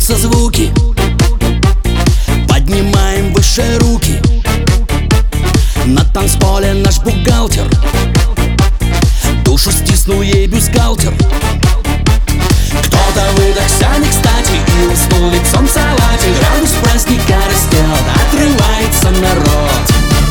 льются звуки, поднимаем выше руки. На танцполе наш бухгалтер душу стиснул ей бюстгальтер. Кто-то выдохся не кстати и уснул лицом в салате. Градус праздника растет, отрывается народ.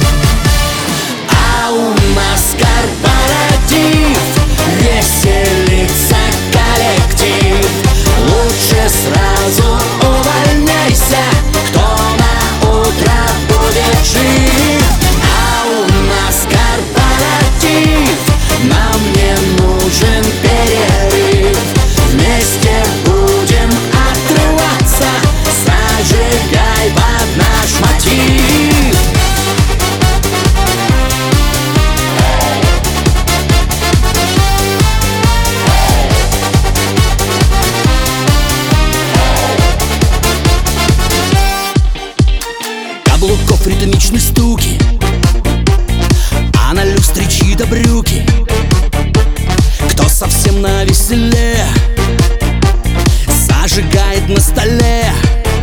А у нас корпоратив, веселится коллектив. Лучше сразу увольняйся, кто на утро будет жив. А у нас корпоратив, нам не нужен перерыв. Вместе будем отрываться, зажигай под наш мотив. Каблуков ритмичные стуки, а на люстре чьи-то брюки. Кто совсем навеселе, зажигает на столе.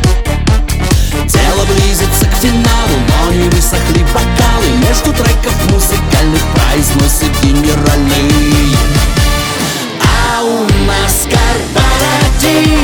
Дело близится к финалу, но не высохли бокалы. Между треков музыкальных произносит генеральный. А у нас корпоратив,